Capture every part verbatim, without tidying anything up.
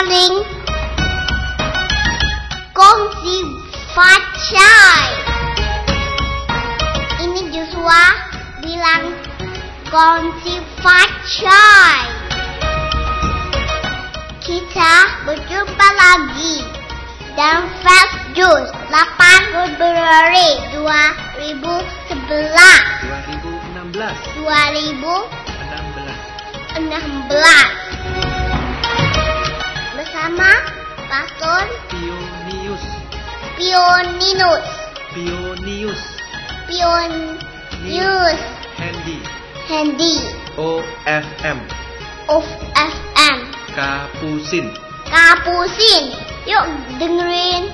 paling kongsi facai. Ini Joshua bilang kongsi facai. Kita berjumpa lagi dan Fresh Juice delapan Februari dua ribu sebelas dua ribu enam belas dua ribu enam belas enam belas bersama Pastor Pionius Pioninus Pionius Pionius Handy Handy O F M of F M Kapusin. Kapusin. Yuk dengerin.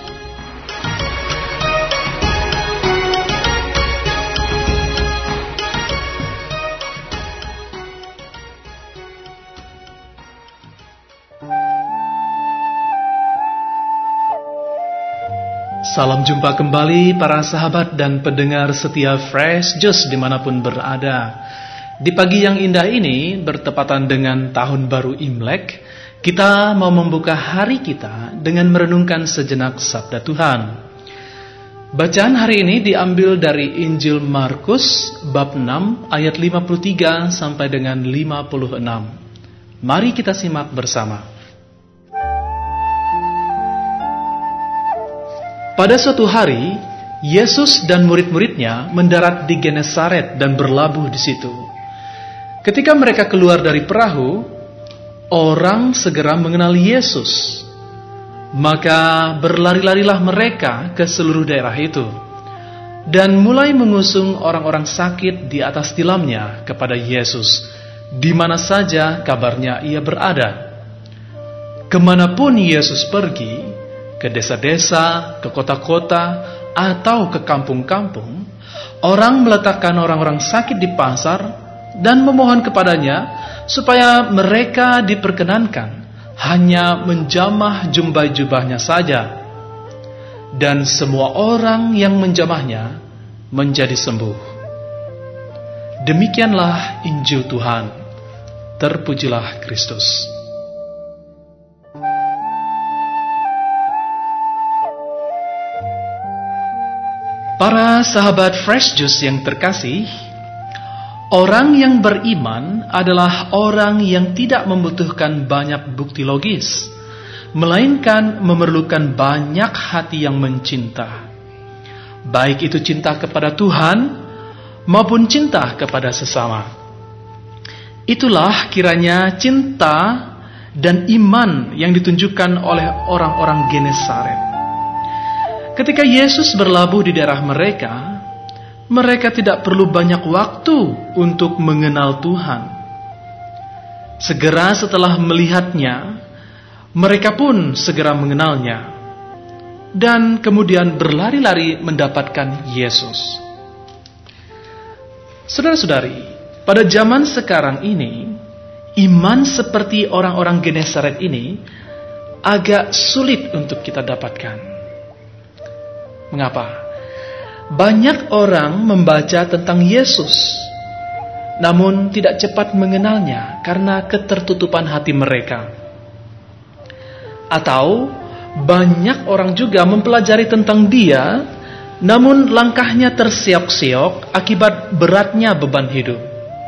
Salam jumpa kembali para sahabat dan pendengar setia Fresh Juice dimanapun berada. Di pagi yang indah ini bertepatan dengan tahun baru Imlek, kita mau membuka hari kita dengan merenungkan sejenak sabda Tuhan. Bacaan hari ini diambil dari Injil Markus bab enam ayat lima puluh tiga sampai dengan lima puluh enam. Mari kita simak bersama. Pada suatu hari, Yesus dan murid-muridnya mendarat di Genesaret dan berlabuh di situ. Ketika mereka keluar dari perahu, orang segera mengenali Yesus. Maka berlari-larilah mereka ke seluruh daerah itu dan mulai mengusung orang-orang sakit di atas tilamnya kepada Yesus, di mana saja kabarnya ia berada. Kemanapun Yesus pergi, ke desa-desa, ke kota-kota, atau ke kampung-kampung, orang meletakkan orang-orang sakit di pasar dan memohon kepadanya supaya mereka diperkenankan hanya menjamah jubah-jubahnya saja. Dan semua orang yang menjamahnya menjadi sembuh. Demikianlah Injil Tuhan. Terpujilah Kristus. Para sahabat Fresh Juice yang terkasih, orang yang beriman adalah orang yang tidak membutuhkan banyak bukti logis, melainkan memerlukan banyak hati yang mencinta. Baik itu cinta kepada Tuhan maupun cinta kepada sesama. Itulah kiranya cinta dan iman yang ditunjukkan oleh orang-orang Genesaret. Ketika Yesus berlabuh di daerah mereka, mereka tidak perlu banyak waktu untuk mengenal Tuhan. Segera setelah melihatnya, mereka pun segera mengenalnya. Dan kemudian berlari-lari mendapatkan Yesus. Saudara-saudari, pada zaman sekarang ini, iman seperti orang-orang Genesaret ini agak sulit untuk kita dapatkan. Mengapa? Banyak orang membaca tentang Yesus, namun tidak cepat mengenalnya karena ketertutupan hati mereka. Atau banyak orang juga mempelajari tentang Dia, namun langkahnya terseok-seok akibat beratnya beban hidup.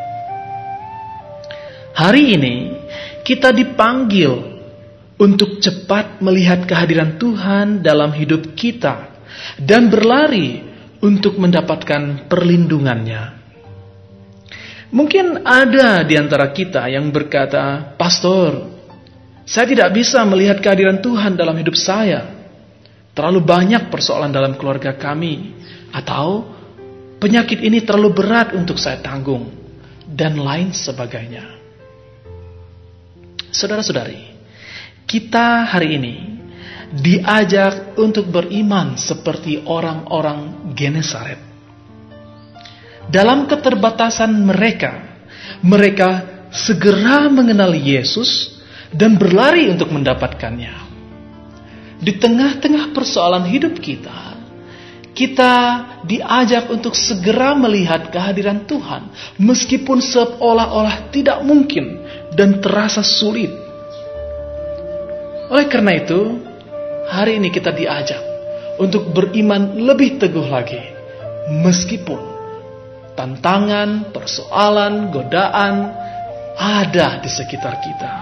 Hari ini kita dipanggil untuk cepat melihat kehadiran Tuhan dalam hidup kita dan berlari untuk mendapatkan perlindungannya. Mungkin ada di antara kita yang berkata, "Pastor, saya tidak bisa melihat kehadiran Tuhan dalam hidup saya. Terlalu banyak persoalan dalam keluarga kami." Atau, "Penyakit ini terlalu berat untuk saya tanggung." Dan lain sebagainya. Saudara-saudari, kita hari ini diajak untuk beriman seperti orang-orang Genesaret. Dalam keterbatasan mereka, mereka segera mengenal Yesus dan berlari untuk mendapatkannya. Di tengah-tengah persoalan hidup kita, kita diajak untuk segera melihat kehadiran Tuhan, meskipun seolah-olah tidak mungkin dan terasa sulit. Oleh karena itu, hari ini kita diajak untuk beriman lebih teguh lagi, meskipun tantangan, persoalan, godaan ada di sekitar kita.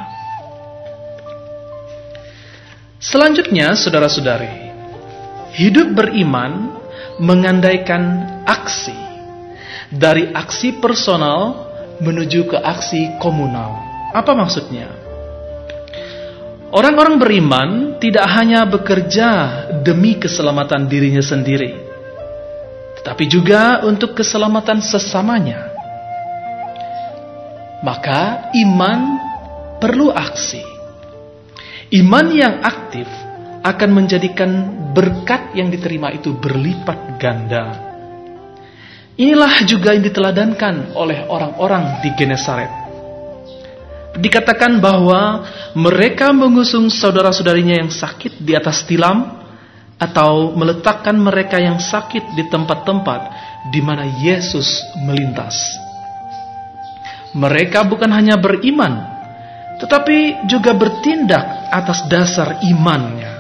Selanjutnya, saudara-saudari, hidup beriman mengandaikan aksi, dari aksi personal menuju ke aksi komunal. Apa maksudnya? Orang-orang beriman tidak hanya bekerja demi keselamatan dirinya sendiri, tetapi juga untuk keselamatan sesamanya. Maka iman perlu aksi. Iman yang aktif akan menjadikan berkat yang diterima itu berlipat ganda. Inilah juga yang diteladankan oleh orang-orang di Genesaret. Dikatakan bahwa mereka mengusung saudara-saudarinya yang sakit di atas tilam, atau meletakkan mereka yang sakit di tempat-tempat di mana Yesus melintas. Mereka bukan hanya beriman, tetapi juga bertindak atas dasar imannya.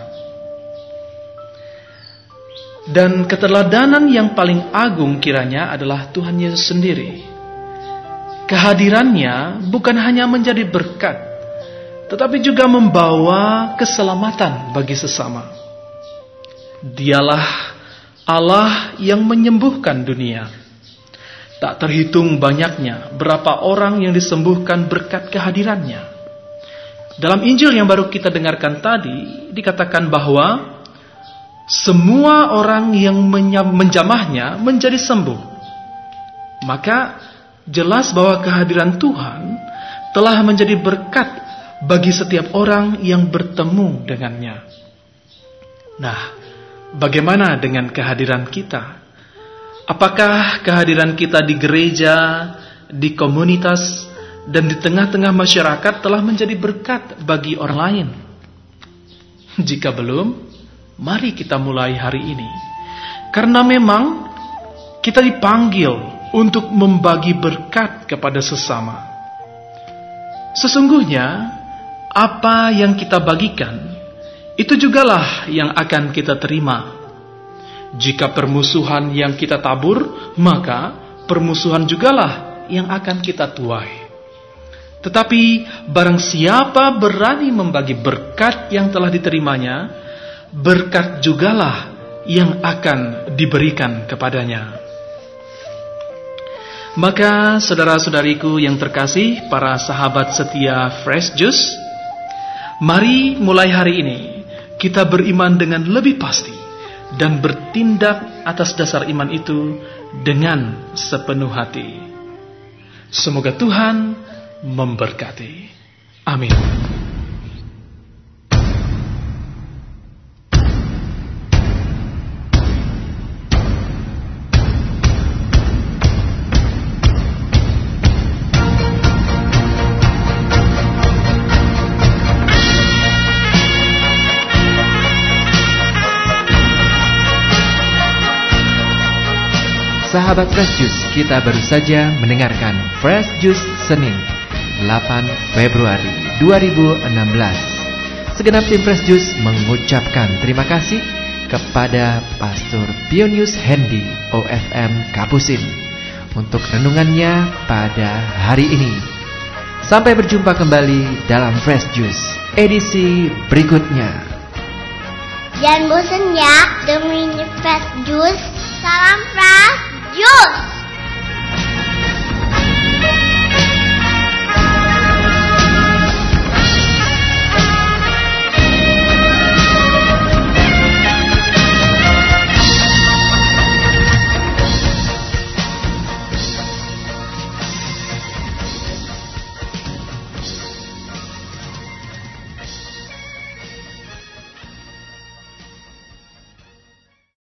Dan keteladanan yang paling agung kiranya adalah Tuhan Yesus sendiri. Kehadirannya bukan hanya menjadi berkat, tetapi juga membawa keselamatan bagi sesama. Dialah Allah yang menyembuhkan dunia. Tak terhitung banyaknya berapa orang yang disembuhkan berkat kehadirannya. Dalam Injil yang baru kita dengarkan tadi, dikatakan bahwa semua orang yang menjamahnya menjadi sembuh. Maka jelas bahwa kehadiran Tuhan telah menjadi berkat bagi setiap orang yang bertemu dengannya. Nah, bagaimana dengan kehadiran kita? Apakah kehadiran kita di gereja, di komunitas, dan di tengah-tengah masyarakat telah menjadi berkat bagi orang lain? Jika belum, mari kita mulai hari ini. Karena memang kita dipanggil untuk membagi berkat kepada sesama. Sesungguhnya, apa yang kita bagikan, itu jugalah yang akan kita terima. Jika permusuhan yang kita tabur, maka permusuhan jugalah yang akan kita tuai. Tetapi barang siapa berani membagi berkat yang telah diterimanya, berkat jugalah yang akan diberikan kepadanya. Maka saudara-saudariku yang terkasih, para sahabat setia Fresh Juice, mari mulai hari ini kita beriman dengan lebih pasti dan bertindak atas dasar iman itu dengan sepenuh hati. Semoga Tuhan memberkati. Amin. Sahabat Fresh Juice, kita baru saja mendengarkan Fresh Juice Senin delapan Februari dua ribu enam belas. Segenap tim Fresh Juice mengucapkan terima kasih kepada Pastor Pionius Hendy O F M Kapusin untuk renungannya pada hari ini. Sampai berjumpa kembali dalam Fresh Juice edisi berikutnya. Jangan bosan ya dengerin Fresh Juice. Salam Fresh Juice.